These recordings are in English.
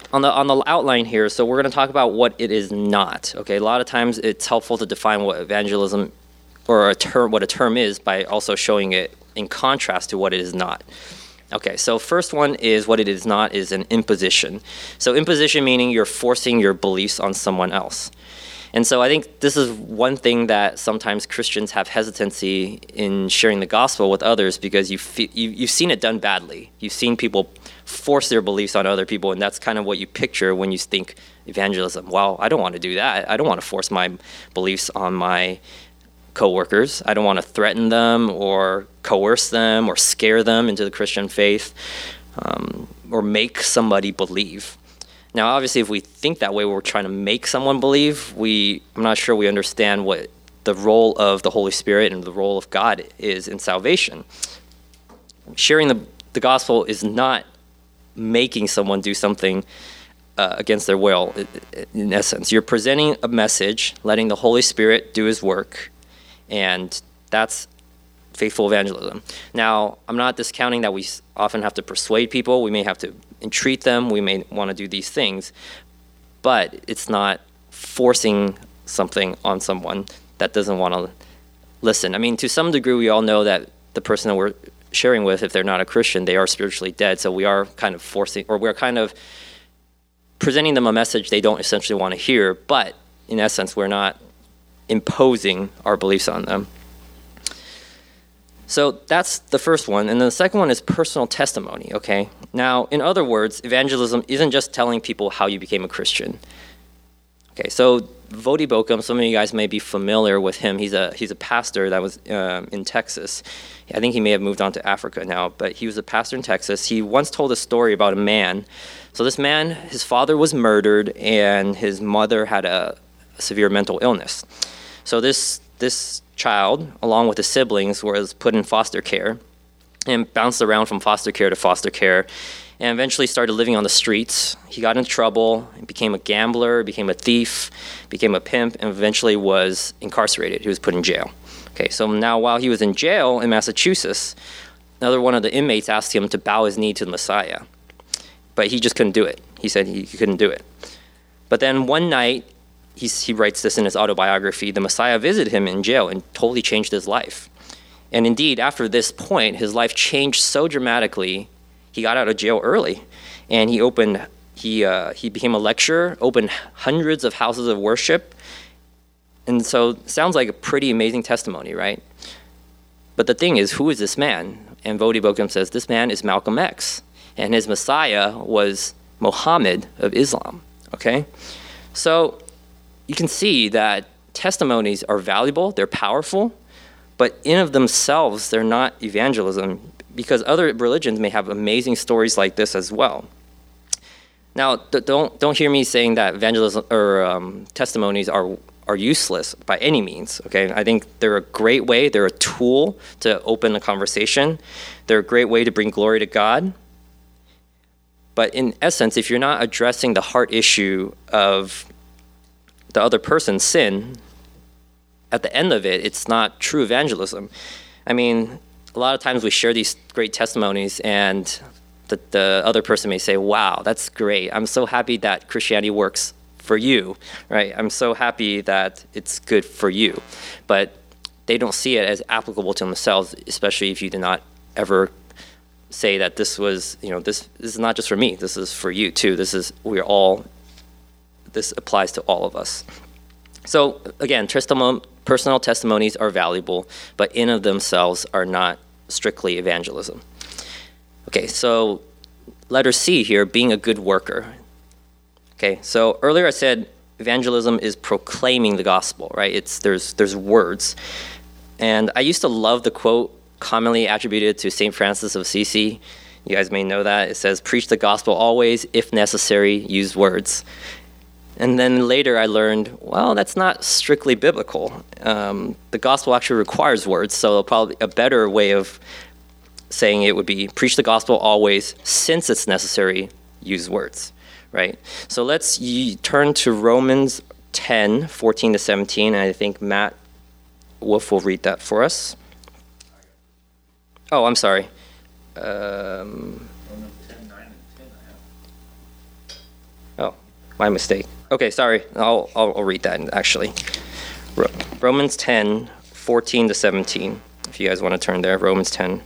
on the outline here, so we're going to talk about what it is not. Okay, a lot of times it's helpful to define what evangelism or what a term is by also showing it in contrast to what it is not. Okay, so first one is what it is not is an imposition. So imposition meaning you're forcing your beliefs on someone else. And so I think this is one thing that sometimes Christians have hesitancy in sharing the gospel with others because you've seen it done badly. You've seen people force their beliefs on other people, and that's kind of what you picture when you think evangelism. Well, I don't want to do that. I don't want to force my beliefs on my coworkers. I don't want to threaten them or coerce them or scare them into the Christian faith or make somebody believe. Now, obviously, if we think that way, we're trying to make someone believe. I'm not sure we understand what the role of the Holy Spirit and the role of God is in salvation. Sharing the gospel is not making someone do something against their will, in essence. You're presenting a message, letting the Holy Spirit do his work, and that's faithful evangelism. Now, I'm not discounting that we often have to persuade people. We may have to entreat them. We may want to do these things, but it's not forcing something on someone that doesn't want to listen. I mean, to some degree, we all know that the person that we're sharing with, if they're not a Christian, they are spiritually dead. So we are kind of forcing, or we're kind of presenting them a message they don't essentially want to hear. But in essence, we're not imposing our beliefs on them. So that's the first one. And then the second one is personal testimony, okay? Now, in other words, evangelism isn't just telling people how you became a Christian. Okay, so Voddie Baucham, some of you guys may be familiar with him. He's a pastor that was in Texas. I think he may have moved on to Africa now, but he was a pastor in Texas. He once told a story about a man. So this man, his father was murdered, and his mother had a severe mental illness. So this child, along with his siblings, was put in foster care and bounced around from foster care to foster care and eventually started living on the streets. He got into trouble, became a gambler, became a thief, became a pimp, and eventually was incarcerated. He was put in jail. Okay, so now while he was in jail in Massachusetts, another one of the inmates asked him to bow his knee to the Messiah, but he just couldn't do it. He said he couldn't do it. But then one night, he writes this in his autobiography, the Messiah visited him in jail and totally changed his life. And indeed, after this point, his life changed so dramatically, he got out of jail early. And he became a lecturer, opened hundreds of houses of worship. And so it sounds like a pretty amazing testimony, right? But the thing is, who is this man? And Voddie Baucham says, this man is Malcolm X. And his Messiah was Muhammad of Islam, okay? So you can see that testimonies are valuable, they're powerful, but in of themselves, they're not evangelism because other religions may have amazing stories like this as well. Now, don't hear me saying that evangelism or testimonies are useless by any means, okay? I think they're a great way, they're a tool to open a conversation. They're a great way to bring glory to God. But in essence, if you're not addressing the heart issue of the other person's sin, at the end of it, it's not true evangelism. I mean, a lot of times we share these great testimonies and the other person may say, wow, that's great. I'm so happy that Christianity works for you, right? I'm so happy that it's good for you. But they don't see it as applicable to themselves, especially if you did not ever say that this was, this is not just for me, this is for you too. This applies to all of us. So again, personal testimonies are valuable, but in of themselves are not strictly evangelism. Okay, so letter C here, being a good worker. Okay, so earlier I said evangelism is proclaiming the gospel, right? There's words. And I used to love the quote commonly attributed to St. Francis of Assisi. You guys may know that. It says, preach the gospel always, if necessary, use words. And then later I learned, well, that's not strictly biblical. The gospel actually requires words, so probably a better way of saying it would be preach the gospel always, since it's necessary, use words, right? So let's turn to Romans 10, 14 to 17, and I think Matt Wolf will read that for us. Oh, I'm sorry. Romans 10, 9, and 10 I have. My mistake. Okay, sorry. I'll read that actually. Romans 10, 14 to 17. If you guys want to turn there, Romans 10.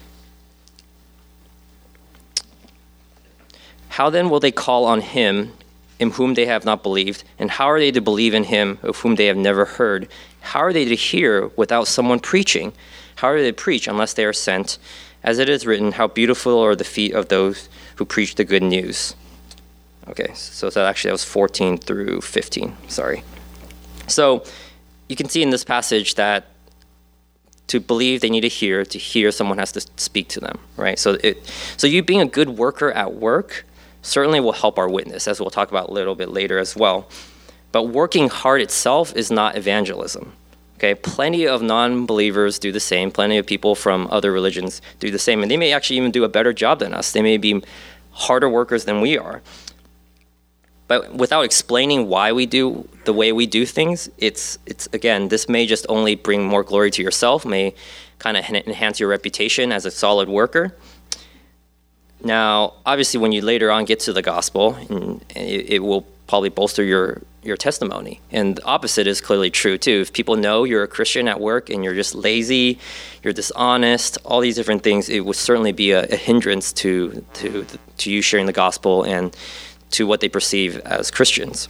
How then will they call on him in whom they have not believed? And how are they to believe in him of whom they have never heard? How are they to hear without someone preaching? How are they to preach unless they are sent? As it is written, how beautiful are the feet of those who preach the good news. Okay, so that was 14 through 15, sorry. So you can see in this passage that to believe they need to hear someone has to speak to them, right? So you being a good worker at work certainly will help our witness, as we'll talk about a little bit later as well. But working hard itself is not evangelism. Okay, plenty of non-believers do the same. Plenty of people from other religions do the same, and they may actually even do a better job than us. They may be harder workers than we are. But without explaining why we do the way we do things, it's again, this may just only bring more glory to yourself, may kind of enhance your reputation as a solid worker. Now, obviously, when you later on get to the gospel, it will probably bolster your testimony. And the opposite is clearly true, too. If people know you're a Christian at work and you're just lazy, you're dishonest, all these different things, it would certainly be a hindrance to you sharing the gospel and to what they perceive as Christians.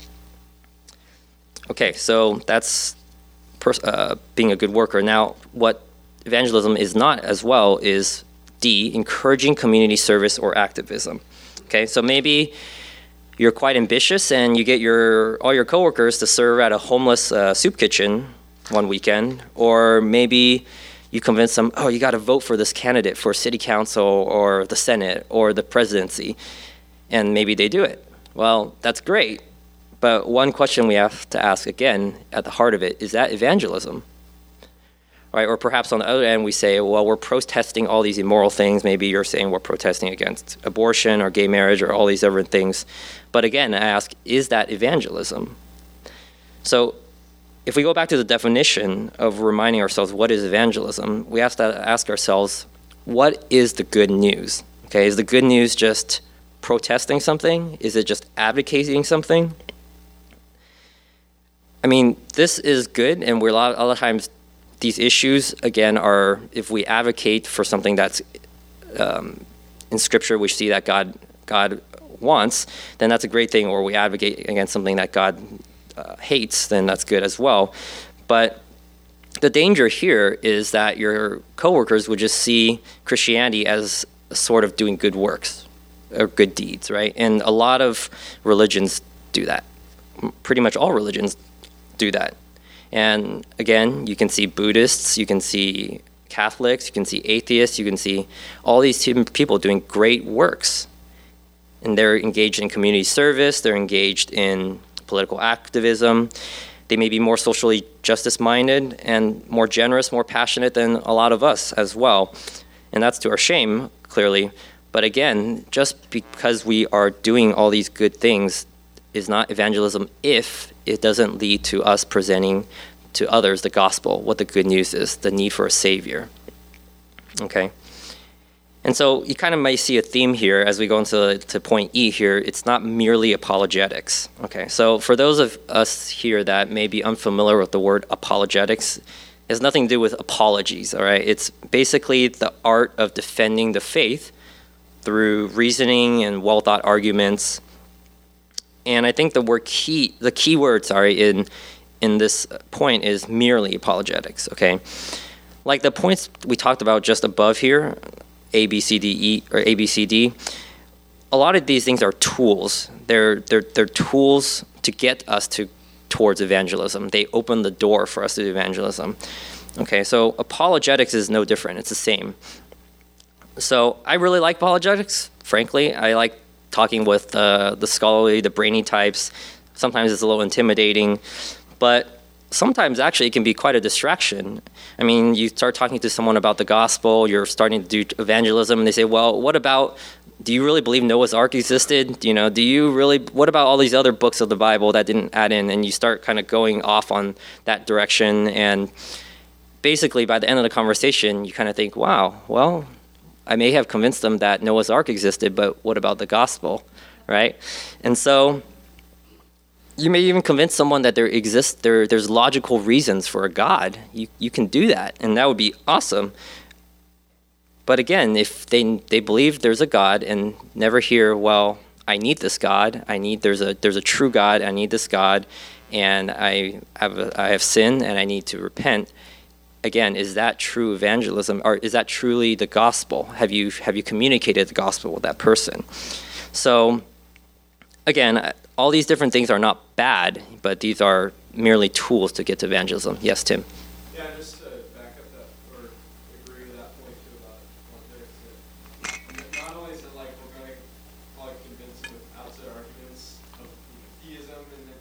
Okay, so that's being a good worker. Now, what evangelism is not as well is D, encouraging community service or activism. Okay, so maybe you're quite ambitious and you get all your coworkers to serve at a homeless soup kitchen one weekend, or maybe you convince them, oh, you got to vote for this candidate for city council or the Senate or the presidency, and maybe they do it. Well, that's great, but one question we have to ask again at the heart of it, is that evangelism? Right? Or perhaps on the other end we say, well, we're protesting all these immoral things. Maybe you're saying we're protesting against abortion or gay marriage or all these other things. But again, I ask, is that evangelism? So if we go back to the definition of reminding ourselves what is evangelism, we have to ask ourselves, what is the good news? Okay, is the good news just protesting something? Is it just advocating something? I mean, this is good, and we're a lot of times these issues, again, are if we advocate for something that's in Scripture, we see that God wants, then that's a great thing. Or we advocate against something that God hates, then that's good as well. But the danger here is that your coworkers would just see Christianity as a sort of doing good works or good deeds, right? And a lot of religions do that. Pretty much all religions do that. And again, you can see Buddhists, you can see Catholics, you can see atheists, you can see all these people doing great works. And they're engaged in community service, they're engaged in political activism. They may be more socially justice-minded and more generous, more passionate than a lot of us as well. And that's to our shame, clearly. But again, just because we are doing all these good things is not evangelism if it doesn't lead to us presenting to others the gospel, what the good news is, the need for a savior. Okay? And so you kind of might see a theme here as we go into point E here. It's not merely apologetics. Okay, so for those of us here that may be unfamiliar with the word apologetics, it has nothing to do with apologies, all right? It's basically the art of defending the faith through reasoning and well-thought arguments. And I think the key word in this point is merely apologetics, okay? Like the points we talked about just above here, A, B, C, D, E, or A, B, C, D, a lot of these things are tools. They're tools to get us towards evangelism. They open the door for us to do evangelism. Okay, so apologetics is no different. It's the same. So I really like apologetics, frankly. I like talking with the scholarly, the brainy types. Sometimes it's a little intimidating, but sometimes actually it can be quite a distraction. I mean, you start talking to someone about the gospel, you're starting to do evangelism, and they say, well, do you really believe Noah's Ark existed? What about all these other books of the Bible that didn't add in? And you start kind of going off on that direction, and basically by the end of the conversation, you kind of think, wow, well, I may have convinced them that Noah's Ark existed, but what about the gospel, right? And so you may even convince someone that there's logical reasons for a God. You can do that, and that would be awesome. But again, if they believe there's a God and never hear, well, I need this God. There's a true God. I need this God, and I have sinned and I need to repent. Again, is that true evangelism, or is that truly the gospel? Have you communicated the gospel with that person? So, again, all these different things are not bad, but these are merely tools to get to evangelism. Yes, Tim? Yeah, just to back up that, or agree with that point too about context. Not only is it like we're going to probably convince them with outside arguments of theism, and then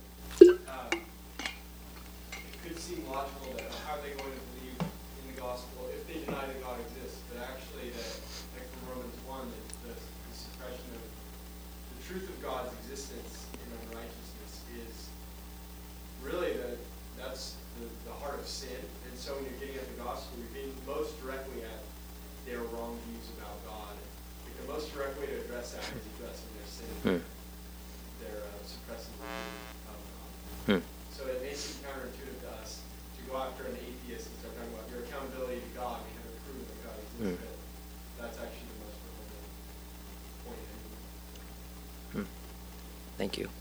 it could seem logical that how are they going to believe in the gospel if they deny that God exists, but actually that, like from Romans 1, the suppression of the truth of God's existence in unrighteousness is really that's the heart of sin. And so when you're getting at the gospel, you're getting most directly at their wrong views about God. Like the most direct way to address that is addressing their sin, their suppressing the view of God. So it makes it counterintuitive to us to go after an atheist and start talking about your accountability to God. We have to prove that God exists. But that's actually the most relevant point. Thank you.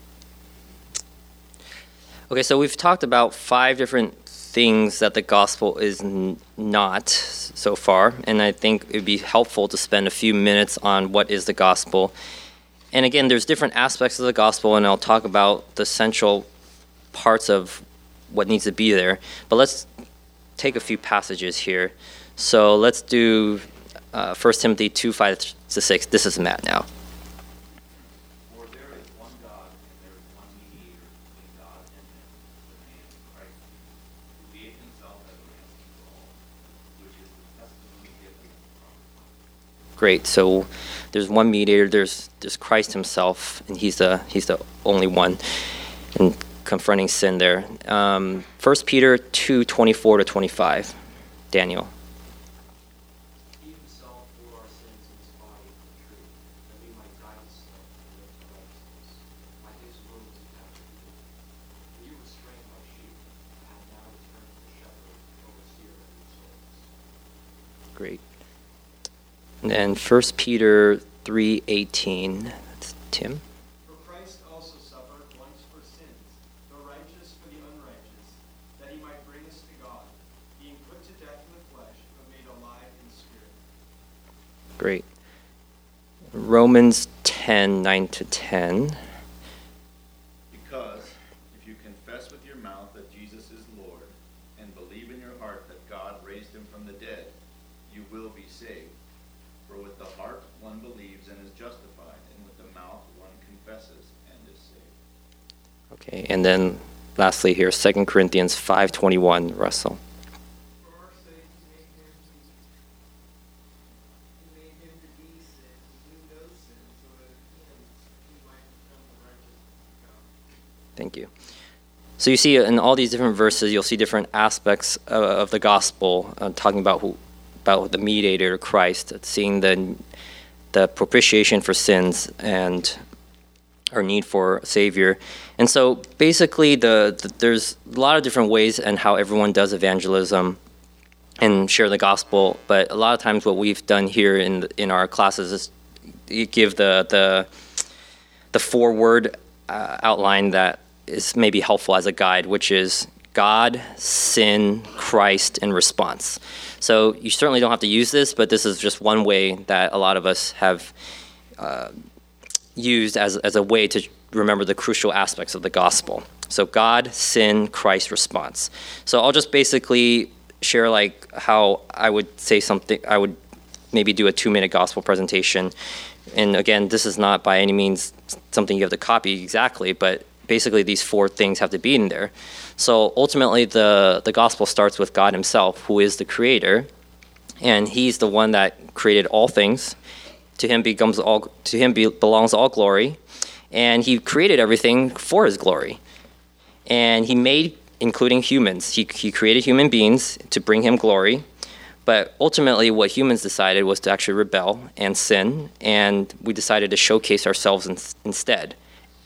Okay, so we've talked about 5 different things that the gospel is not so far, and I think it would be helpful to spend a few minutes on what is the gospel. And again, there's different aspects of the gospel, and I'll talk about the central parts of what needs to be there. But let's take a few passages here. So let's do 1 Timothy 2:5-6. This is Matt now. Great. So there's one mediator. There's Christ Himself, and He's the only one, and confronting sin there. 1 Peter 2:24-25. Daniel. He himself bore our sins in his body in the truth, that we might die to sin and live to righteousness. By his wounds you have been healed. For you were strained like sheep, and have now returned to the shepherd, overseer of your souls. Great. And then 1 Peter 3:18. That's Tim. For Christ also suffered once for sins, the righteous for the unrighteous, that he might bring us to God, being put to death in the flesh, but made alive in spirit. Great. Romans 10:9-10. Because if you confess with your mouth that Jesus is Lord, and believe in your heart that God raised him from the dead, you will be saved. For with the heart one believes and is justified, and with the mouth one confesses and is saved. Okay, and then lastly here, 2 Corinthians 5:21, Russell. For our sake he made him Jesus. He made him to be sin, who knew no sin, so that in him we might become the righteousness of God. Thank you. So you see in all these different verses, you'll see different aspects of the gospel, talking about the mediator, Christ, seeing the propitiation for sins and our need for a Savior. And so basically there's a lot of different ways and how everyone does evangelism and share the gospel, but a lot of times what we've done here in our classes is you give the forward outline that is maybe helpful as a guide, which is God, sin, Christ, and response. So you certainly don't have to use this, but this is just one way that a lot of us have used as a way to remember the crucial aspects of the gospel. So God, sin, Christ, response. So I'll just basically share like how I would say something. I would maybe do a 2-minute gospel presentation. And again, this is not by any means something you have to copy exactly, but basically these 4 things have to be in there. So ultimately the gospel starts with God himself, who is the creator, and he's the one that created all things. To him belongs all glory, and he created everything for his glory. And he made, including humans, he created human beings to bring him glory. But ultimately what humans decided was to actually rebel and sin, and we decided to showcase ourselves instead.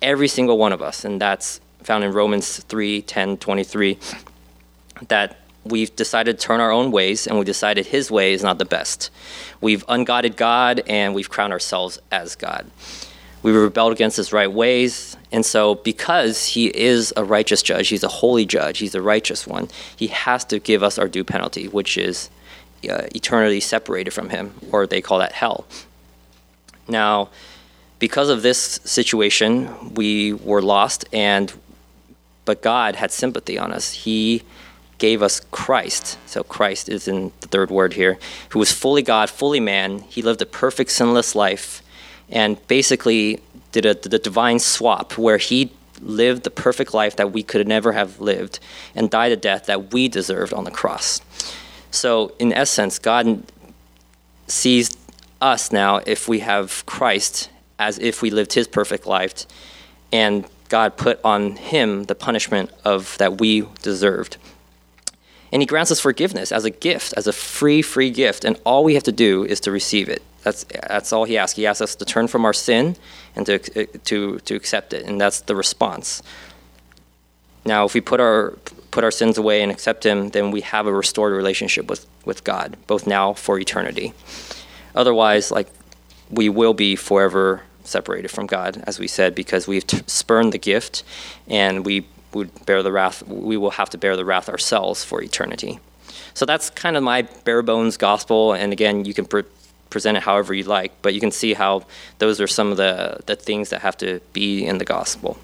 every single one of us, and that's found in Romans 3:10-23, that we've decided to turn our own ways, and we decided his way is not the best. We've ungodded God, and we've crowned ourselves as God. We rebelled against his right ways, and so because he is a righteous judge, he's a holy judge, he's a righteous one, he has to give us our due penalty, which is eternity separated from him, or they call that hell. Now, because of this situation, we were lost, but God had sympathy on us. He gave us Christ. So Christ is in the third word here, who was fully God, fully man. He lived a perfect, sinless life, and basically did the divine swap where he lived the perfect life that we could never have lived and died a death that we deserved on the cross. So in essence, God sees us now, if we have Christ, as if we lived his perfect life, and God put on him the punishment of that we deserved. And he grants us forgiveness as a gift, as a free gift, and all we have to do is to receive it. That's all he asks. He asks us to turn from our sin and to accept it, and that's the response. Now, if we put our sins away and accept him, then we have a restored relationship with God, both now for eternity. Otherwise, we will be forever separated from God, as we said, because we've spurned the gift, and we would bear the wrath. We will have to bear the wrath ourselves for eternity. So that's kind of my bare bones gospel. And again, you can present it however you like, but you can see how those are some of the things that have to be in the gospel.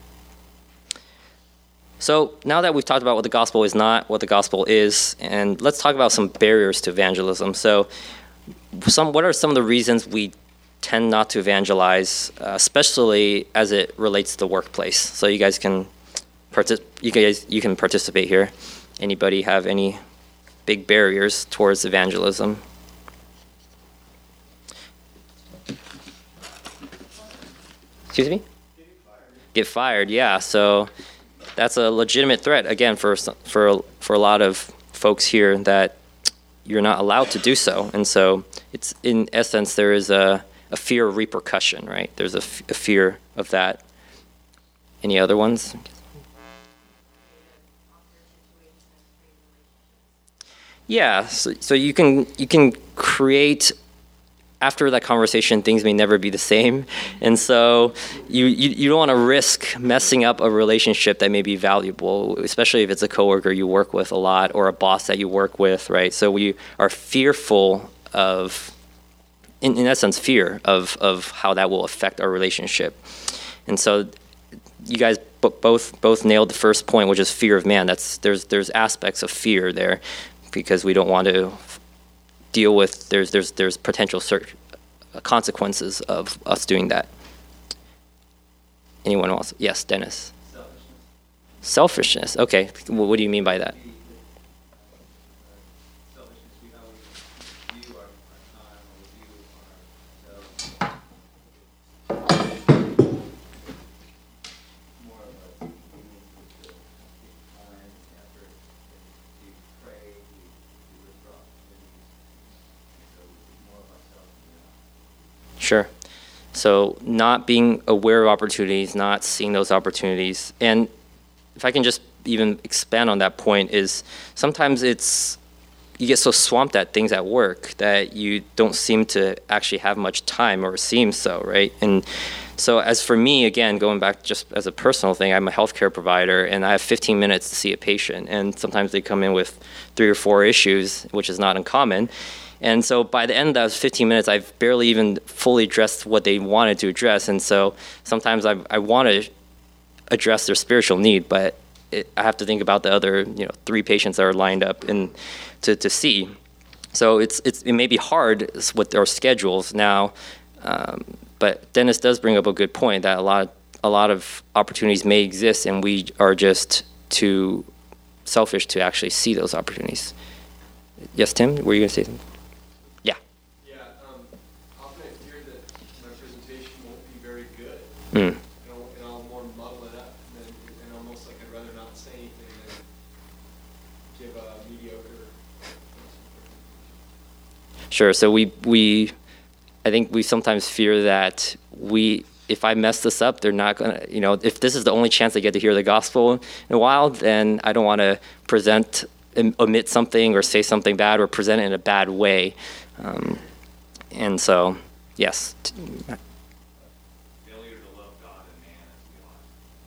So now that we've talked about what the gospel is not, what the gospel is, and let's talk about some barriers to evangelism. So what are some of the reasons we tend not to evangelize, especially as it relates to the workplace? So you guys can participate here. Anybody have any big barriers towards evangelism? Excuse me? Get fired, yeah. So that's a legitimate threat, again, for a lot of folks here, that you're not allowed to do so. And so it's, in essence, there is a fear of repercussion, right? There's a fear of that. Any other ones? Yeah, so you can create, after that conversation, things may never be the same, and so you don't want to risk messing up a relationship that may be valuable, especially if it's a coworker you work with a lot or a boss that you work with, right? So we are fearful of, in essence, fear of how that will affect our relationship, and so you guys both nailed the first point, which is fear of man. There's aspects of fear there, because we don't want to deal with, there's potential consequences of us doing that. Anyone else? Yes, Dennis. Selfishness. Okay. What do you mean by that? Selfishness, we how we view our time, or we view ourselves. More of a willingness to take time and effort to pray, to withdraw opportunities. So more of ourselves than Sure. So not being aware of opportunities, not seeing those opportunities. And if I can just even expand on that point, is sometimes you get so swamped at things at work that you don't seem to actually have much time, or seem so, right? And so as for me, again, going back just as a personal thing, I'm a healthcare provider, and I have 15 minutes to see a patient, and sometimes they come in with 3 or 4 issues, which is not uncommon. And so by the end of those 15 minutes, I've barely even fully addressed what they wanted to address. And so sometimes I want to address their spiritual need, but I have to think about the other 3 patients that are lined up and to see. So it may be hard with our schedules now, but Dennis does bring up a good point that a lot of opportunities may exist, and we are just too selfish to actually see those opportunities. Yes, Tim, were you going to say something? Yeah. Yeah, often I fear that my presentation won't be very good. Mm. And I'll more muddle it up, and almost like I'd rather not say anything than give a mediocre. Sure. So I think we sometimes fear that if I mess this up, they're not gonna, if this is the only chance they get to hear the gospel in a while, then I don't want to omit something or say something bad or present it in a bad way. And so, yes. Failure to love God and man as we ought.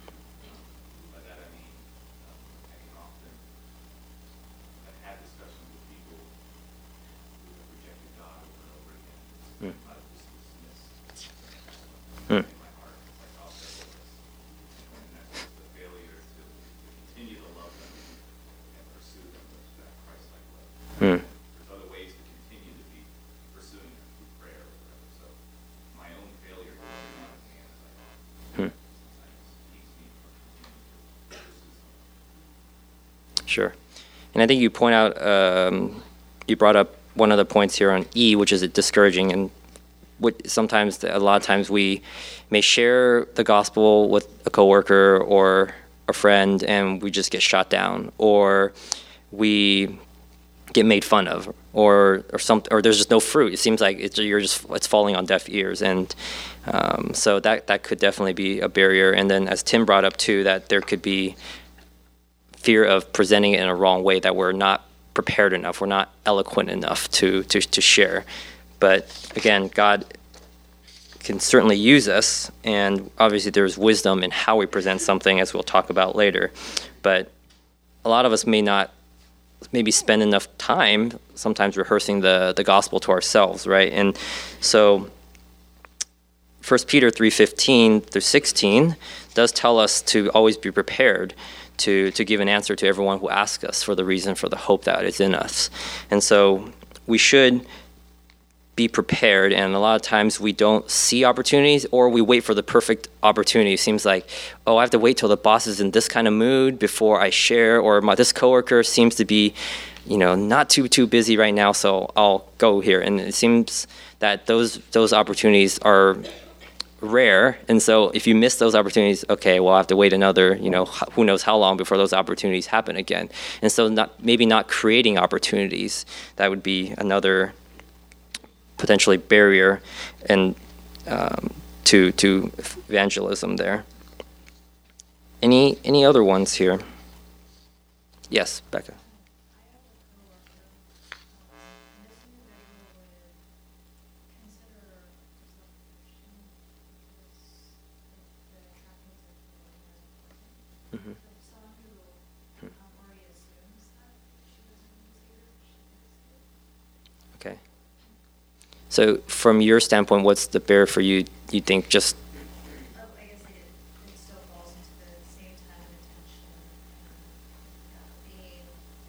By that I mean, I can often have had discussions with people who have rejected God over and over again. Mm. I just dismiss Mm. in my heart. It's like, I'll settle this. And that's the failure to continue to love them and pursue them with that Christ-like love. Mm. There's other ways to continue to be pursuing them through prayer or whatever. So my own failure to love God and man as I ought Hmm. sometimes keeps me from continuing to pursue something. Sure. And I think you point out, you brought up one of the points here on E, which is discouraging. And a lot of times we may share the gospel with a coworker or a friend, and we just get shot down, or we get made fun of, or there's just no fruit. It seems like it's falling on deaf ears, and so that could definitely be a barrier. And then, as Tim brought up too, that there could be fear of presenting it in a wrong way, that we're not prepared enough, we're not eloquent enough to share. But again, God can certainly use us, and obviously there's wisdom in how we present something, as we'll talk about later. But a lot of us may not maybe spend enough time sometimes rehearsing the gospel to ourselves, right? And so 1 Peter 3:15 through 16 does tell us to always be prepared to give an answer to everyone who asks us for the reason for the hope that is in us. And so we should be prepared, and a lot of times we don't see opportunities, or we wait for the perfect opportunity. It seems like, I have to wait till the boss is in this kind of mood before I share, or this coworker seems to be, not too busy right now, so I'll go here. And it seems that those opportunities are rare, and so if you miss those opportunities, okay, well, I have to wait another, who knows how long before those opportunities happen again. And so maybe not creating opportunities, that would be another potentially barrier and to evangelism there. Any other ones here? Yes, Becca. Mm-hmm. Okay. So from your standpoint, what's the barrier for you? You think just? I guess it still falls into the same time and attention and being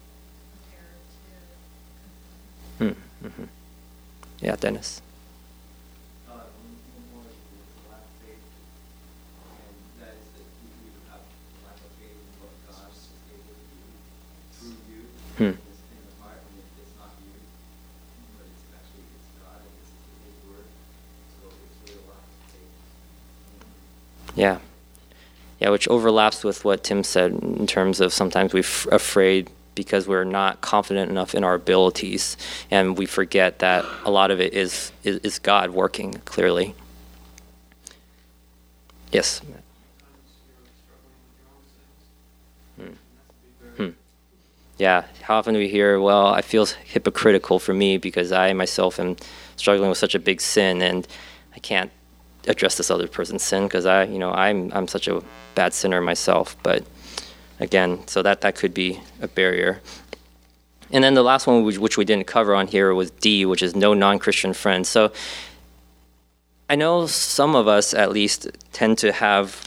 prepared to. Mm-hmm. Yeah, Dennis. One more is the lack of faith, and that is that you either have lack of faith in what God is able to do through you in the heart, and it's not you, but it's actually God, and it's His word. So it's really a lack of faith. Yeah. Yeah, which overlaps with what Tim said in terms of sometimes we're afraid because we're not confident enough in our abilities, and we forget that a lot of it is God working clearly. Yes. Yeah, how often do we hear, well, I feel hypocritical for me because I myself am struggling with such a big sin, and I can't address this other person's sin because I'm such a bad sinner myself. But again, so that could be a barrier. And then the last one, which we didn't cover on here, was D, which is no non-Christian friends. So I know some of us, at least, tend to have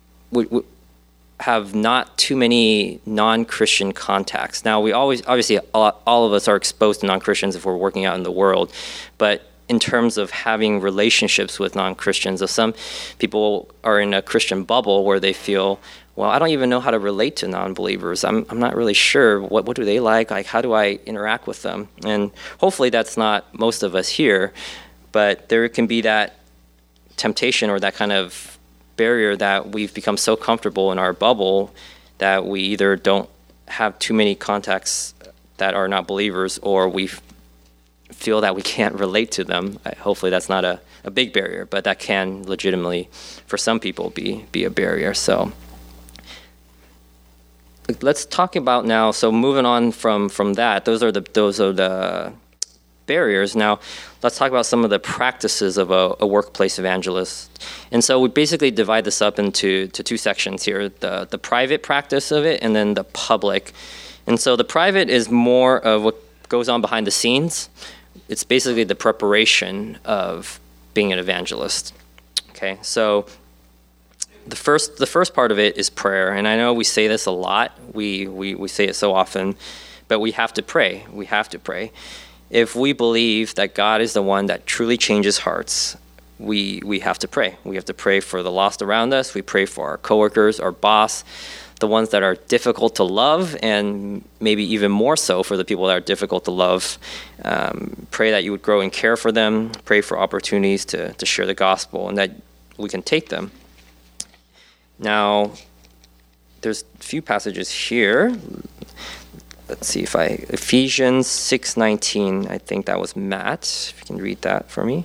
not too many non-Christian contacts. Now, we obviously all of us are exposed to non-Christians if we're working out in the world, but in terms of having relationships with non-Christians, some people are in a Christian bubble where they feel, well, I don't even know how to relate to non-believers. I'm not really sure what do they like how do I interact with them? And hopefully that's not most of us here, but there can be that temptation or that kind of barrier that we've become so comfortable in our bubble that we either don't have too many contacts that are not believers, or we feel that we can't relate to them. Hopefully that's not a a big barrier, but that can legitimately, for some people, be a barrier. So let's talk about now. So moving on from that, those are the barriers. Now, let's talk about some of the practices of a workplace evangelist. And so we basically divide this up into two sections here: the private practice of it, and then the public. And so the private is more of what goes on behind the scenes. It's basically the preparation of being an evangelist. Okay, so the first part of it is prayer, and I know we say this a lot. We say it so often, but we have to pray. We have to pray. If we believe that God is the one that truly changes hearts, we have to pray. We have to pray for the lost around us. We pray for our coworkers, our boss, the ones that are difficult to love, and maybe even more so for the people that are difficult to love. Pray that you would grow in care for them. Pray for opportunities to share the gospel and that we can take them. Now, there's a few passages here. Let's see Ephesians 6:19, I think that was Matt. If you can read that for me.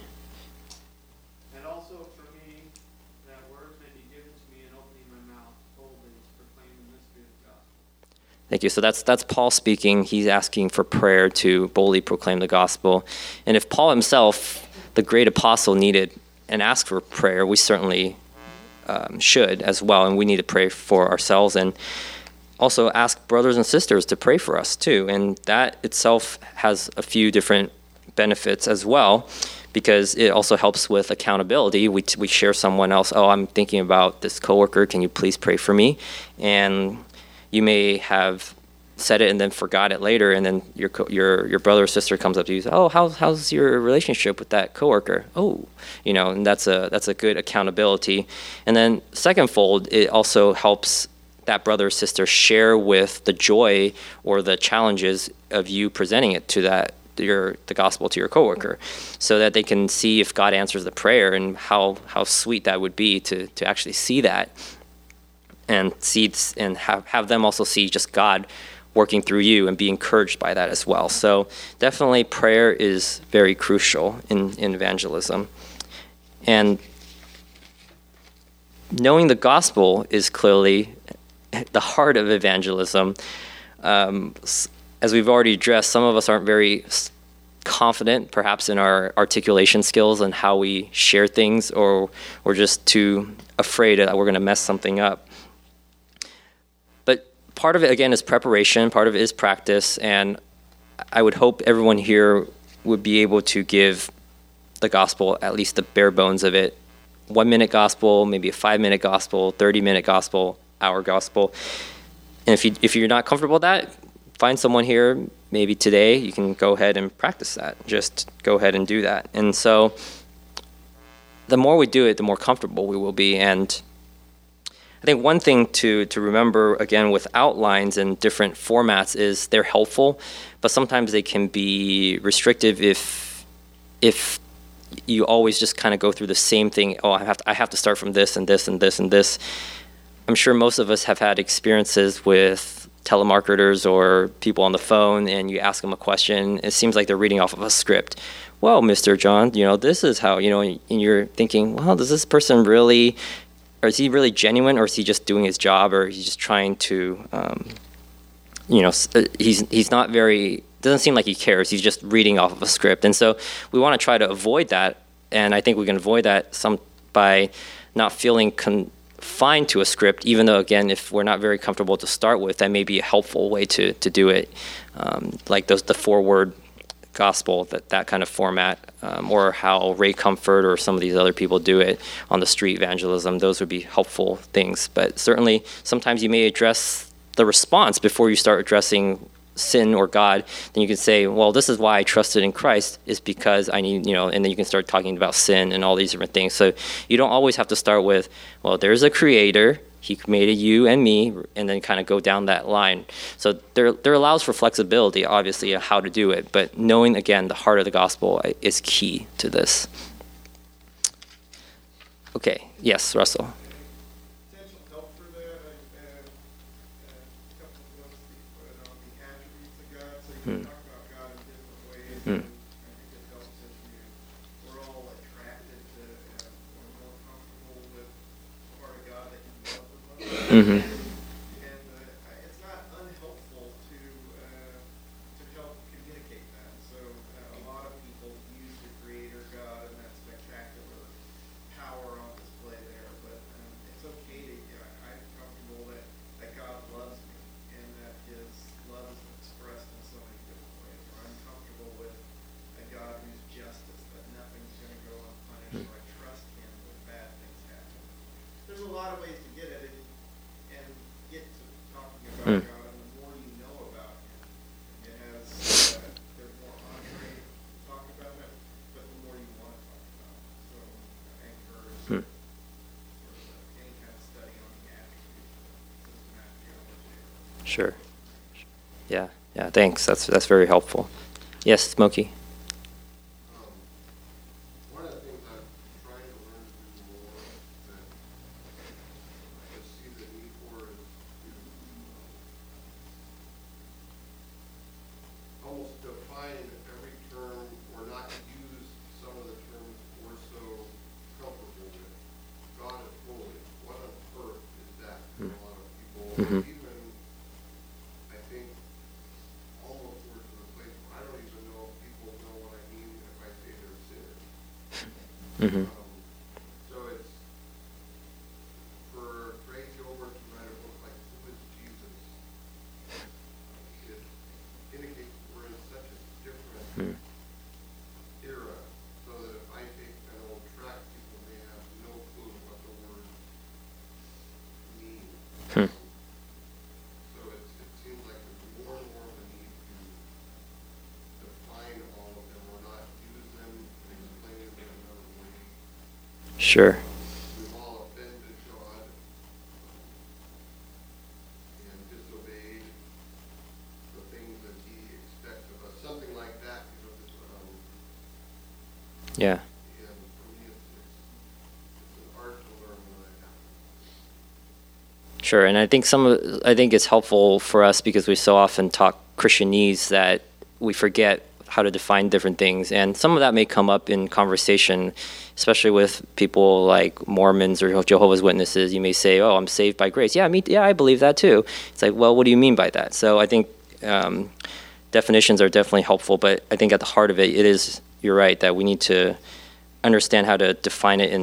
And also for me, that words may be given to me in opening my mouth boldly to proclaim the mystery of the gospel. Thank you. So that's Paul speaking. He's asking for prayer to boldly proclaim the gospel. And if Paul himself, the great apostle, needed and asked for prayer, we certainly should as well. And we need to pray for ourselves and also ask brothers and sisters to pray for us too. And that itself has a few different benefits as well, because it also helps with accountability. We share someone else, oh, I'm thinking about this coworker, can you please pray for me? And you may have said it and then forgot it later, and then your brother or sister comes up to you and says, oh, how's your relationship with that coworker? Oh, and that's a good accountability. And then secondfold, it also helps that brother or sister share with the joy or the challenges of you presenting it to the gospel to your coworker, so that they can see if God answers the prayer and how sweet that would be to actually see that and have them also see just God working through you and be encouraged by that as well. So definitely prayer is very crucial in evangelism. And knowing the gospel is clearly the heart of evangelism. As we've already addressed, some of us aren't very confident perhaps in our articulation skills and how we share things, or we're just too afraid that we're going to mess something up. But part of it, again, is preparation. Part of it is practice. And I would hope everyone here would be able to give the gospel, at least the bare bones of it. 1-minute gospel, maybe a 5-minute gospel, 30-minute gospel, hour gospel. And if you're not comfortable with that, find someone here, maybe today, you can go ahead and practice that. Just go ahead and do that. And so the more we do it, the more comfortable we will be. And I think one thing to remember, again, with outlines and different formats is they're helpful, but sometimes they can be restrictive if you always just kind of go through the same thing. Oh, I have to start from this and this and this and this. I'm sure most of us have had experiences with telemarketers or people on the phone, and you ask them a question. It seems like they're reading off of a script. Well, Mr. John, this is how, and you're thinking, well, does this person really, or is he really genuine, or is he just doing his job, or he's just trying to, he's not very, doesn't seem like he cares. He's just reading off of a script. And so we want to try to avoid that. And I think we can avoid that by not feeling confined to a script, even though, again, if we're not very comfortable to start with, that may be a helpful way to do it. Like the 4-word gospel, that kind of format, or how Ray Comfort or some of these other people do it on the street evangelism. Those would be helpful things. But certainly sometimes you may address the response before you start addressing sin or God. Then you can say, well, this is why I trusted in Christ, is because I need, and then you can start talking about sin and all these different things. So you don't always have to start with, well, there's a creator, he created you and me, and then kind of go down that line. So there allows for flexibility, obviously, of how to do it, but knowing, again, the heart of the gospel is key to this. Okay, yes, Russell. Potential help for that, a couple of notes that you put on the attributes of God. So you can talk about God in different ways. And I think it helps if we're all attracted to Mm-hmm. And it's not unhelpful to help communicate that. So a lot of people use the Creator God and that spectacular power on display there, but it's okay to, I'm comfortable that God loves me and that His love is expressed in so many different ways. Or I'm comfortable with a God who's justice, that nothing's going to go unpunished, or I trust Him when bad things happen. There's a lot of ways to get at it and get to talking about God, and the more you know about Him, it has, there's more entree to talk about Him, but the more you want to talk about Him. So I encourage sort of any kind of study on the attributes of systematic theology. Sure. Yeah. Yeah. Thanks. That's very helpful. Yes, Smokey. One of the things I'm trying to learn to do more that I just see the need for is to almost define every term or not use some of the terms we're so comfortable with. God is holy. What on earth is that for a lot of people? Mhm. Even, I think, almost we're to the place where I don't even know if people know what I mean if I say they're sinners. Mm-hmm. So it's for Greg Gilbert to write a book like Who is Jesus? It indicates we're in such a different era, so that if I take an old track, people may have no clue what the word means. Hmm. So it seems like there's more and more of a need to define all of them or not use them and explain them in another way. Sure. We've all offended God and disobeyed the things that He expects of us. Something like that, Yeah. and for me it's an art to learn when that happens. Sure, and I think it's helpful for us because we so often talk Christianese that we forget how to define different things, and some of that may come up in conversation, especially with people like Mormons or Jehovah's Witnesses. You may say, "Oh, I'm saved by grace." Yeah, I believe that too. It's like, well, what do you mean by that? So I think definitions are definitely helpful, but I think at the heart of it, you're right that we need to understand how to define it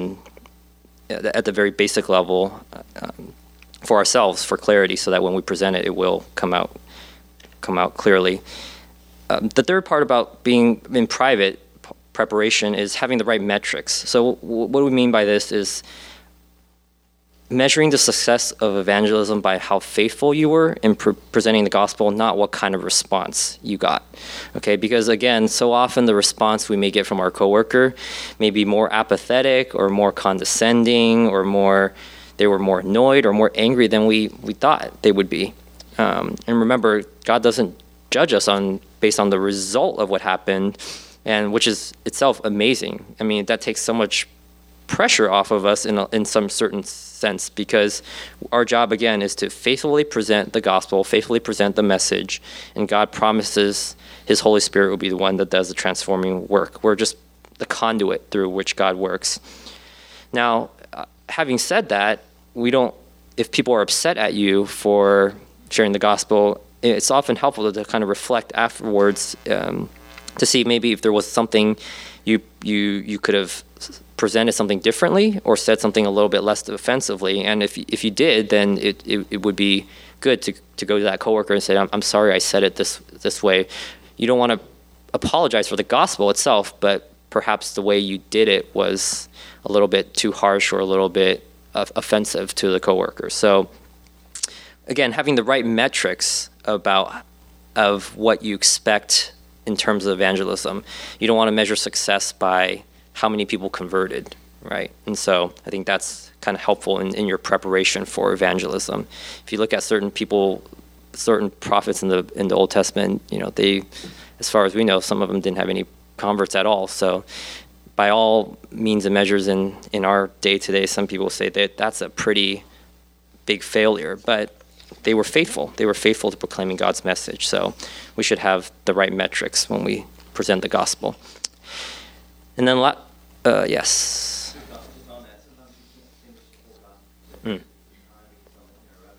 at the very basic level. For ourselves, for clarity, so that when we present it, it will come out clearly. The third part about being in private preparation is having the right metrics. So what we mean by this is measuring the success of evangelism by how faithful you were in presenting the gospel, not what kind of response you got. Okay, because again, so often the response we may get from our coworker may be more apathetic or more condescending or they were more annoyed or more angry than we thought they would be. And remember, God doesn't judge us based on the result of what happened, and which is itself amazing. I mean, that takes so much pressure off of us in some certain sense, because our job, again, is to faithfully present the gospel, faithfully present the message, and God promises His Holy Spirit will be the one that does the transforming work. We're just the conduit through which God works. Now, having said that, if people are upset at you for sharing the gospel, it's often helpful to kind of reflect afterwards to see maybe if there was something you could have presented something differently or said something a little bit less offensively. And if you did, then it would be good to go to that coworker and say, I'm sorry I said it this way. You don't want to apologize for the gospel itself, but perhaps the way you did it was a little bit too harsh or a little bit offensive to the coworker. So again, having the right metrics of what you expect in terms of evangelism. You don't want to measure success by how many people converted, right? And so I think that's kind of helpful in your preparation for evangelism. If you look at certain people, certain prophets in the Old Testament, they, as far as we know, some of them didn't have any converts at all. So by all means and measures in our day-to-day, some people say that that's a pretty big failure, but they were faithful. They were faithful to proclaiming God's message. So we should have the right metrics when we present the gospel. And then, yes. Just on that, sometimes you can't finish the whole gospel. Mm. You're trying to get someone to interact.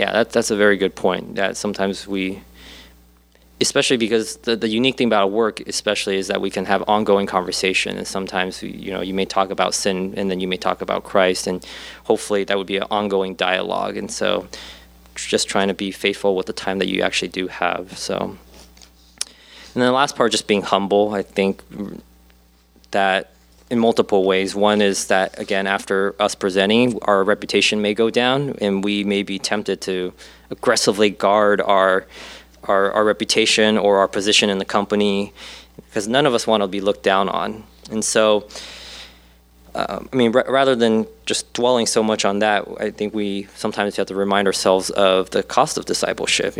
Yeah, that's a very good point. That sometimes we, especially because the unique thing about work, especially, is that we can have ongoing conversation, and sometimes you may talk about sin, and then you may talk about Christ, and hopefully that would be an ongoing dialogue. And so, just trying to be faithful with the time that you actually do have. So, and then the last part, just being humble. I think that in multiple ways. One is that, again, after us presenting, our reputation may go down, and we may be tempted to aggressively guard our reputation or our position in the company, because none of us want to be looked down on. And so, rather than just dwelling so much on that, I think we sometimes have to remind ourselves of the cost of discipleship.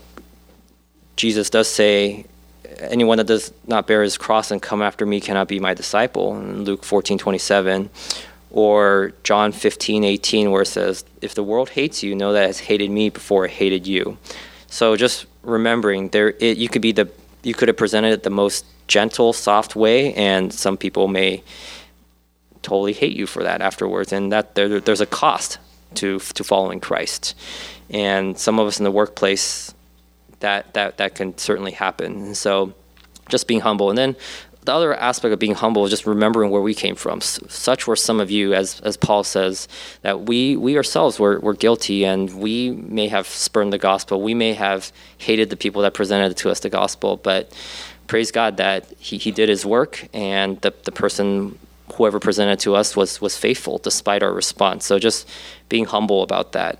Jesus does say, anyone that does not bear his cross and come after me cannot be my disciple, in Luke 14:27, or John 15:18, where it says, if the world hates you, know that it has hated me before it hated you. So just remembering, you could have presented it the most gentle, soft way, and some people may totally hate you for that afterwards, and that there's a cost to following Christ. And some of us in the workplace, that can certainly happen. And so just being humble. And then the other aspect of being humble is just remembering where we came from. Such were some of you, as Paul says, that we ourselves were guilty, and we may have spurned the gospel. We may have hated the people that presented to us the gospel, but praise God that he did his work, and the person, whoever presented to us, was faithful despite our response. So just being humble about that.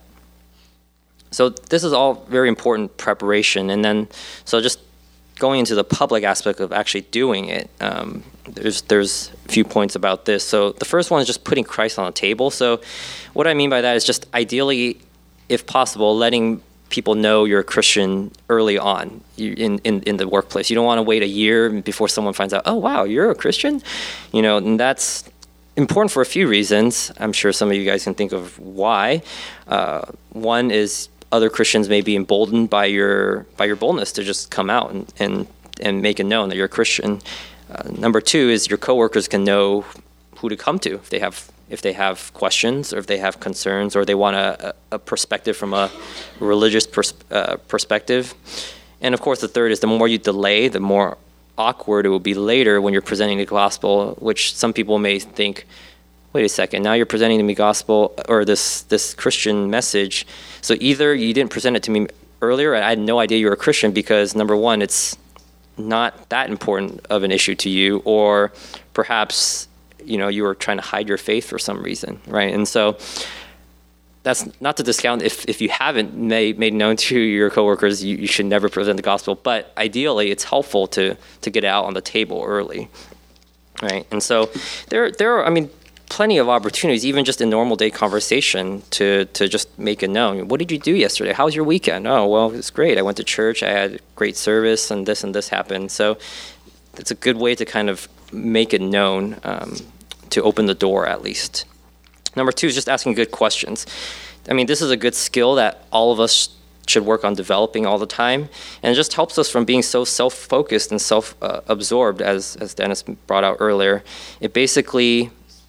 So this is all very important preparation. And then, so just going into the public aspect of actually doing it, there's a few points about this. So the first one is just putting Christ on the table. So what I mean by that is just ideally, if possible, letting people know you're a Christian early on in the workplace. You don't want to wait a year before someone finds out, oh, wow, you're a Christian? And that's important for a few reasons. I'm sure some of you guys can think of why. One is other Christians may be emboldened by your boldness to just come out and make it known that you're a Christian. Number two is your coworkers can know who to come to if they have questions, or if they have concerns, or they want a perspective from a religious perspective. And of course, the third is the more you delay, the more awkward it will be later when you're presenting the gospel, which some people may think, wait a second, now you're presenting to me gospel or this Christian message. So either you didn't present it to me earlier and I had no idea you were a Christian because, number one, it's not that important of an issue to you, or perhaps you were trying to hide your faith for some reason, right? And so that's not to discount if you haven't made known to your coworkers, you should never present the gospel. But ideally, it's helpful to get it out on the table early, right? And so there are, plenty of opportunities, even just in normal day conversation, to just make it known. What did you do yesterday? How was your weekend? Oh, well, it's great. I went to church. I had great service, and this happened. So it's a good way to kind of make it known, to open the door at least. Number two is just asking good questions. This is a good skill that all of us should work on developing all the time, and it just helps us from being so self-focused and self-absorbed, as Dennis brought out earlier. It basically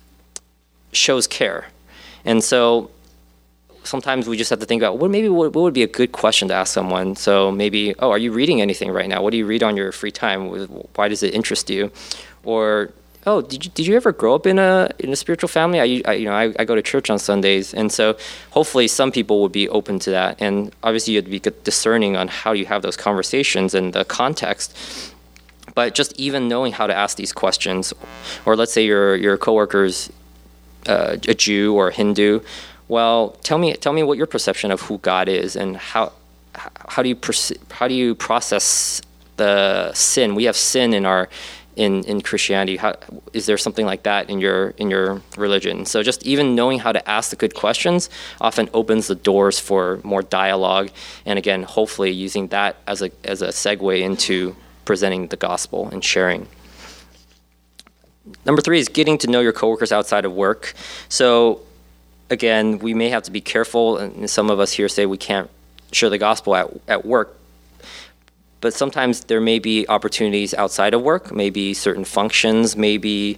shows care. And so sometimes we just have to think about what would be a good question to ask someone. So maybe, are you reading anything right now? What do you read on your free time? Why does it interest you? Or, did you ever grow up in a spiritual family? I go to church on Sundays. And so hopefully some people would be open to that. And obviously you'd be discerning on how you have those conversations and the context. But just even knowing how to ask these questions, or let's say your coworker's a Jew or a Hindu. Well, tell me what your perception of who God is, and how do you process the sin? We have sin in Christianity. Is there something like that in your religion? So just even knowing how to ask the good questions often opens the doors for more dialogue, and again, hopefully using that as a segue into presenting the gospel and sharing. Number three is getting to know your coworkers outside of work. So again, we may have to be careful, and some of us here say we can't share the gospel at work, but sometimes there may be opportunities outside of work, maybe certain functions, maybe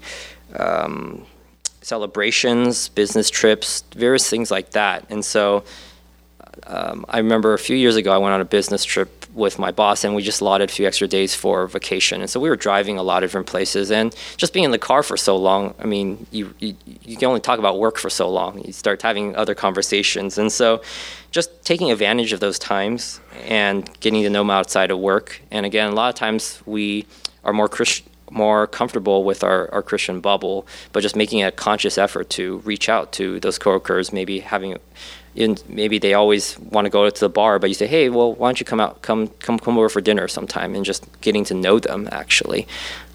celebrations, business trips, various things like that. And so I remember a few years ago, I went on a business trip with my boss, and we just allotted a few extra days for vacation. And so we were driving a lot of different places, and just being in the car for so long, I mean, you can only talk about work for so long. You start having other conversations. And so just taking advantage of those times and getting to know them outside of work. And again, a lot of times we are more comfortable with our Christian bubble, but just making a conscious effort to reach out to those coworkers, maybe they always want to go to the bar, but you say, hey, well, why don't you come over for dinner sometime, and just getting to know them, actually.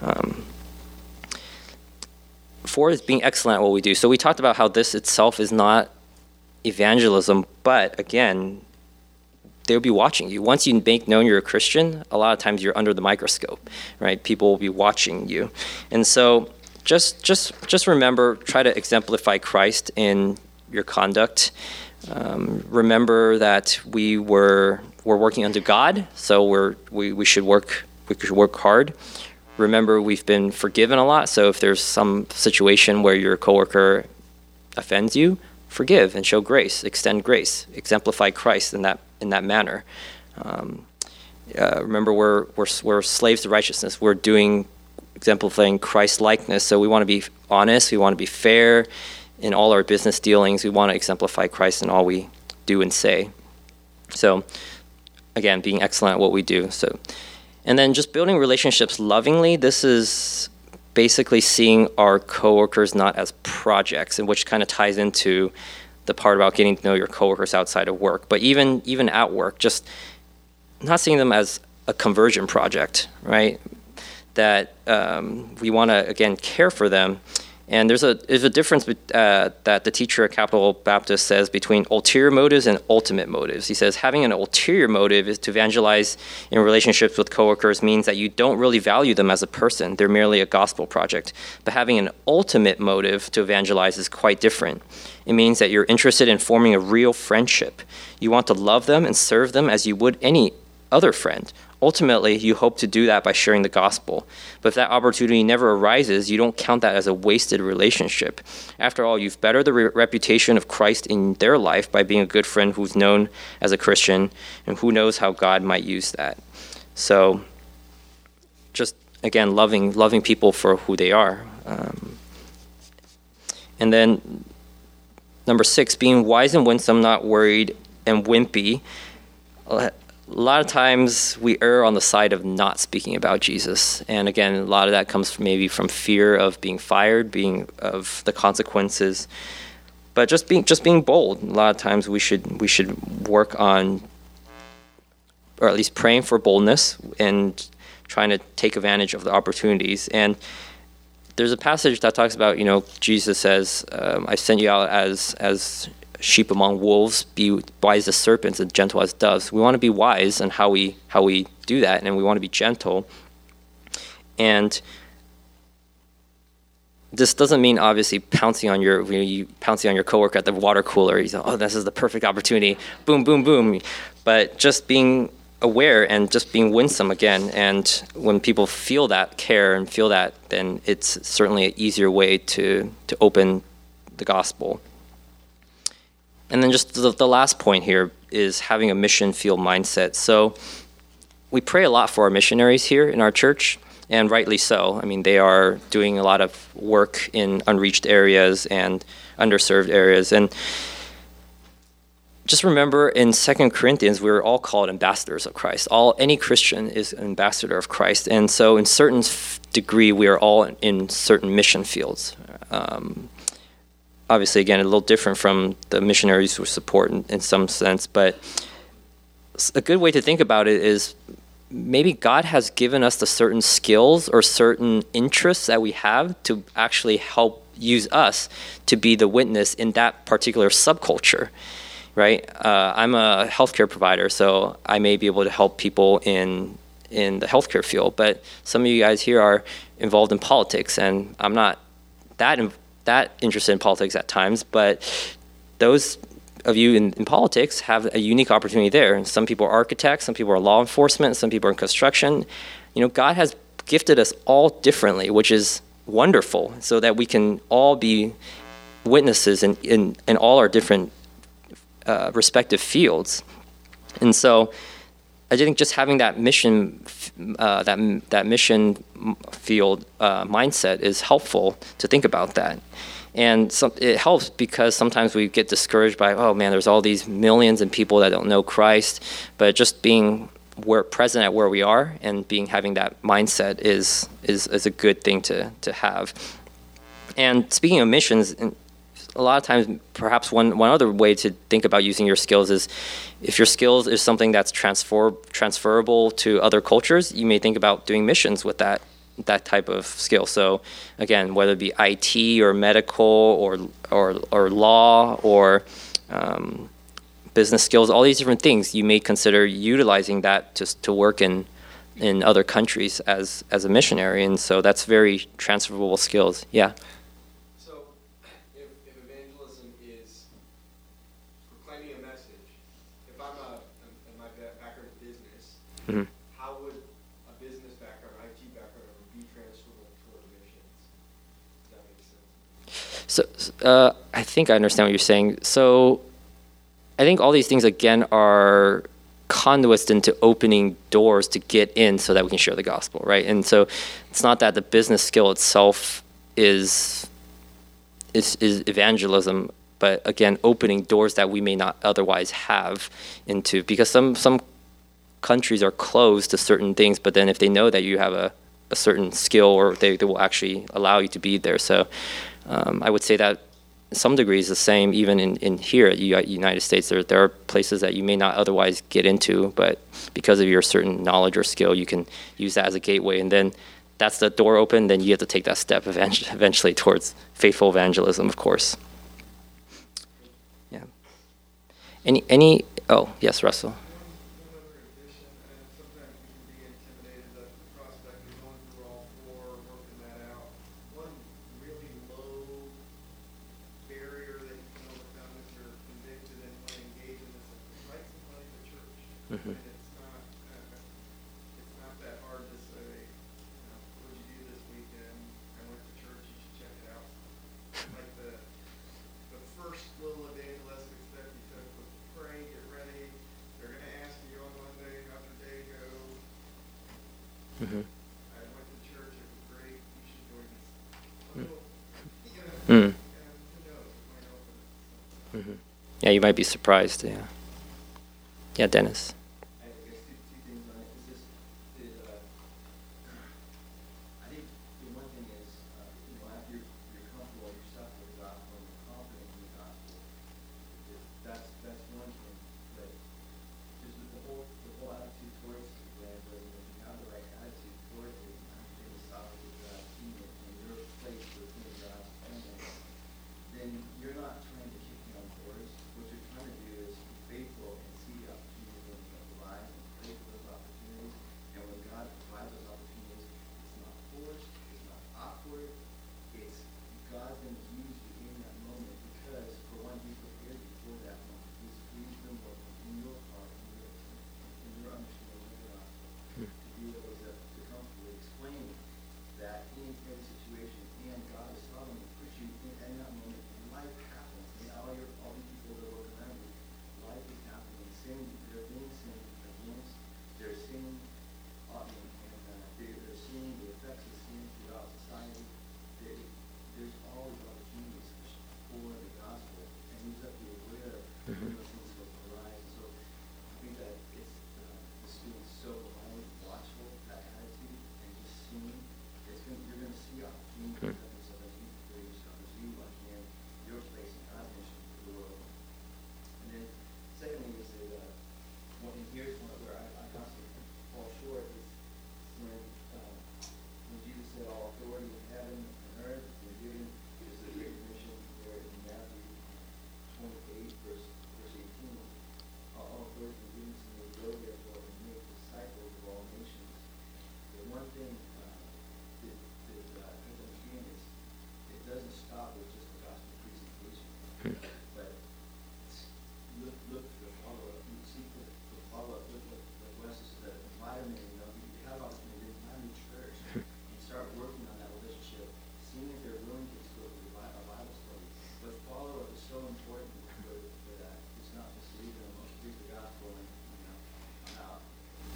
4 is being excellent at what we do. So we talked about how this itself is not evangelism, but again, they'll be watching you. Once you make known you're a Christian, a lot of times you're under the microscope, right? People will be watching you. And so just remember, try to exemplify Christ in your conduct. Remember that we're working under God, so we should work hard. Remember, we've been forgiven a lot, so if there's some situation where your coworker offends you, forgive and show grace, extend grace, exemplify Christ in that manner. Remember, we're slaves to righteousness. We're exemplifying Christ likeness, so we want to be honest, we want to be fair in all our business dealings. We want to exemplify Christ in all we do and say. So again, being excellent at what we do. And then just building relationships lovingly. This is basically seeing our coworkers not as projects, and which kind of ties into the part about getting to know your coworkers outside of work. But even at work, just not seeing them as a conversion project, right? That we want to, again, care for them. And there's a difference that the teacher at Capital Baptist says between ulterior motives and ultimate motives. He says having an ulterior motive is to evangelize in relationships with coworkers means that you don't really value them as a person. They're merely a gospel project. But having an ultimate motive to evangelize is quite different. It means that you're interested in forming a real friendship. You want to love them and serve them as you would any other friend. Ultimately, you hope to do that by sharing the gospel. But if that opportunity never arises, you don't count that as a wasted relationship. After all, you've bettered the reputation of Christ in their life by being a good friend who's known as a Christian, and who knows how God might use that. So just, again, loving people for who they are. And then number 6, being wise and winsome, not worried and wimpy. A lot of times we err on the side of not speaking about Jesus. And again, a lot of that comes maybe from fear of being fired, of the consequences. But just being bold. A lot of times we should work on, or at least praying for boldness and trying to take advantage of the opportunities. And there's a passage that talks about, Jesus says, I sent you out as sheep among wolves, be wise as serpents and gentle as doves. We want to be wise in how we do that, and we want to be gentle. And this doesn't mean obviously pouncing on your coworker at the water cooler. You say, oh, this is the perfect opportunity. Boom, boom, boom. But just being aware and just being winsome again. And when people feel that care and feel that, then it's certainly an easier way to open the gospel. And then just the last point here is having a mission field mindset. So we pray a lot for our missionaries here in our church, and rightly so. I mean, they are doing a lot of work in unreached areas and underserved areas. And just remember, in 2 Corinthians, we're all called ambassadors of Christ. Any Christian is an ambassador of Christ. And so in certain degree, we are all in certain mission fields. Obviously, again, a little different from the missionaries who support in some sense, but a good way to think about it is maybe God has given us the certain skills or certain interests that we have to actually help use us to be the witness in that particular subculture, right? I'm a healthcare provider, so I may be able to help people in the healthcare field, but some of you guys here are involved in politics, and I'm not that interested in politics at times, but those of you in politics have a unique opportunity there. And some people are architects, some people are law enforcement, some people are in construction. God has gifted us all differently, which is wonderful, so that we can all be witnesses in all our different respective fields. And so I think just having that mission that mission field mindset is helpful to think about that. And it helps because sometimes we get discouraged by, oh man, there's all these millions of people that don't know Christ. But just being present at where we are and having that mindset is a good thing to have. And speaking of missions, a lot of times, perhaps one other way to think about using your skills is if your skills is something that's transferable to other cultures, you may think about doing missions with that type of skill. So again, whether it be IT or medical or law or business skills, all these different things, you may consider utilizing that just to work in other countries as a missionary. And so that's very transferable skills. Yeah. So if evangelism is proclaiming a message, if I'm in my background in business, Mhm. how would a business background, IT background, be transferable toward missions? Does that make sense? So I think I understand what you're saying. So I think all these things, again, are conduits into opening doors to get in so that we can share the gospel, right? And so it's not that the business skill itself is evangelism, but again, opening doors that we may not otherwise have into, because some countries are closed to certain things, but then if they know that you have a certain skill, or they will actually allow you to be there. So I would say that in some degrees the same even in here at United States. There are places that you may not otherwise get into, but because of your certain knowledge or skill, you can use that as a gateway, and then that's the door open. Then you have to take that step eventually towards faithful evangelism, of course. Yeah. Any? Oh, yes, Russell. One other addition, and sometimes you can be intimidated at the prospect of going through all four, working that out. One really low barrier that you can overcome if you're convicted and want to engage in this, invite somebody to church. Mhm. And it's not that hard to say, what did you do this weekend? I went to church, you should check it out. Like the first little evangelistic step you took was pray, get ready. They're going to ask you on Monday, how'd your day go? Mhm. I went to church, it was great, you should join us. Well, Mm. and who knows, it might open it. Mhm. Yeah, you might be surprised. Yeah. Yeah, Dennis. I guess two things on it. I think the one thing is, after you're comfortable yourself with the gospel and you're confident in the gospel, that's one thing. But just with the whole attitude towards evangelism, if you have the right attitude towards it, and you're in the solid with God's kingdom, and you're placed within God's kingdom, then you're not trying to kick down doors. What you're trying to do is be faithful and see the opportunities when they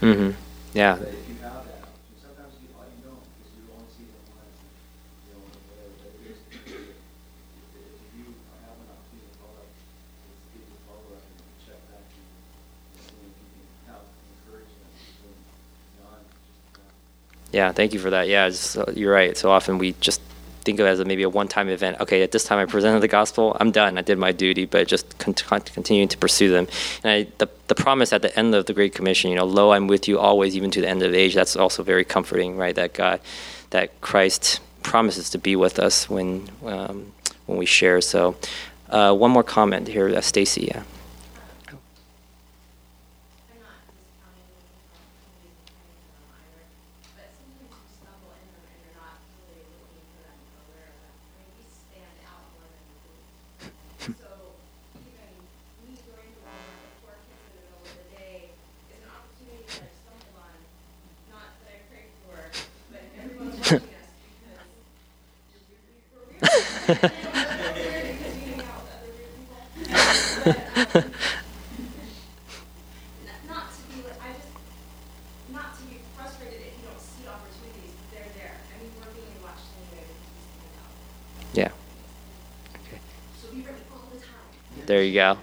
Yeah. But if you have that, sometimes you don't, because you only see them once, whatever. But if you have an opportunity to call up, it's good to follow up and check back and see if you can help encourage them beyond just that. Yeah, thank you for that. Yeah, you're right. So often we just think of it as maybe a one-time event. Okay, at this time I presented the gospel, I'm done, I did my duty, but just continuing to pursue them. And the promise at the end of the Great Commission, lo, I'm with you always, even to the end of age, that's also very comforting, right? That Christ promises to be with us when we share. So one more comment here, Stacy, yeah. I'm not discounting either, but sometimes you stumble in them and you're not really looking for them or aware of them. I mean, we stand out more than we do. So even me going to Walmart before kids in the middle of the day is an opportunity that I stumbled on, not that I prayed for, but everyone's watching us because we're weird. Because we hang out with other weird people. But, not to be frustrated if you don't see opportunities. They're there. I mean, we're being watched anyway. Yeah. Okay. So be ready all the time. There you go.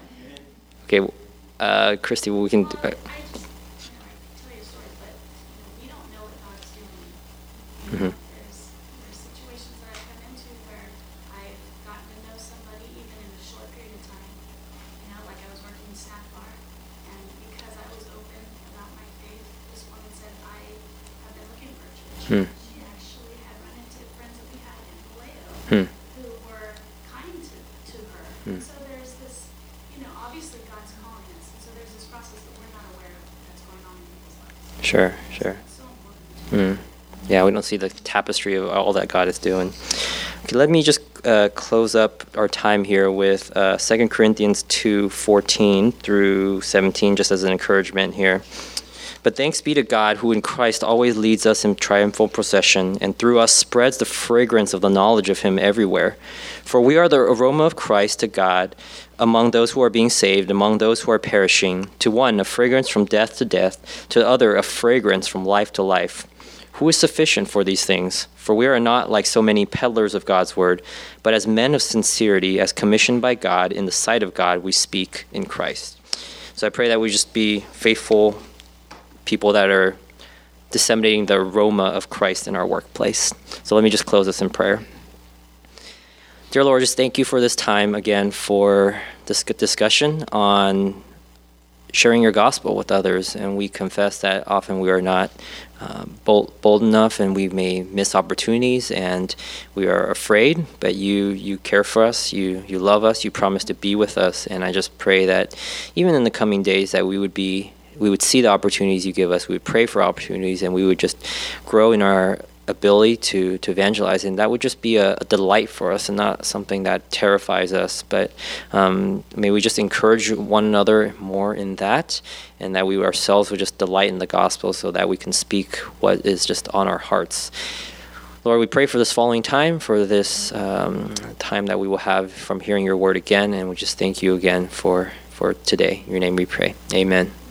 Okay, Christy, we can. Well, I tell you a story, but we don't know what God's doing. There's situations that I've come into where I've gotten to know somebody even in a short period of time. Like I was working in snack bar, and because I was open about my faith, this woman said, I have been looking for a church. She actually had run into friends that we had in Vallejo who were kind to her. So there's this, obviously God's calling us, and so there's this process that we're not aware of that's going on in people's lives. Sure. It's so important. Yeah, we don't see the tapestry of all that God is doing. Okay, let me just close up our time here with 2 Corinthians 2:14 through 17, just as an encouragement here. But thanks be to God, who in Christ always leads us in triumphal procession, and through us spreads the fragrance of the knowledge of him everywhere. For we are the aroma of Christ to God, among those who are being saved, among those who are perishing. To one, a fragrance from death to death, to the other, a fragrance from life to life. Who is sufficient for these things? For we are not like so many peddlers of God's word, but as men of sincerity, as commissioned by God, in the sight of God, we speak in Christ. So I pray that we just be faithful people that are disseminating the aroma of Christ in our workplace. So let me just close this in prayer. Dear Lord, just thank you for this time again, for this good discussion on sharing your gospel with others. And we confess that often we are not bold enough, and we may miss opportunities, and we are afraid, but you care for us, you love us, you promise to be with us. And I just pray that even in the coming days that we would see the opportunities you give us, we would pray for opportunities, and we would just grow in our ability to evangelize, and that would just be a delight for us and not something that terrifies us. But may we just encourage one another more in that, and that we ourselves would just delight in the gospel so that we can speak what is just on our hearts. Lord, we pray for this following time, for this time that we will have from hearing your word again, and we just thank you again for today. In your name we pray. Amen.